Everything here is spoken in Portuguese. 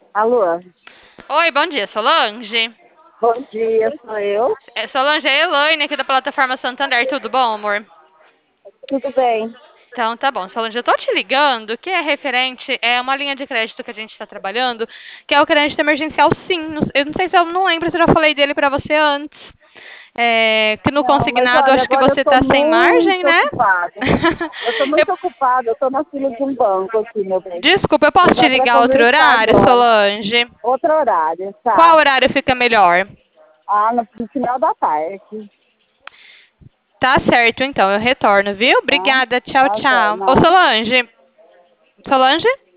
Alô, Oi, bom dia, Solange. bom dia, sou eu. Solange, é a Elaine aqui da plataforma Santander, tudo bom, amor? Tudo bem? Então, tá bom. Solange, eu tô te ligando, que é referente, é uma linha de crédito que a gente está trabalhando, que é o crédito emergencial Sim. Eu não sei se eu não lembro se eu já falei dele pra você antes. Que no Não, mas consignado, olha, acho que agora eu você estou tá sem margem, muito né? ocupada. Eu estou Eu- muito ocupada, eu estou na fila de um banco aqui, meu bem. Desculpa, eu Não posso te dá para ligar outro conversar horário, agora. Solange? Outro horário, Qual tá? horário fica melhor? No final da tarde, Tá certo, então, eu retorno, viu? tá? Obrigada, tchau, Tá, tchau. Ô, não. Solange. Solange?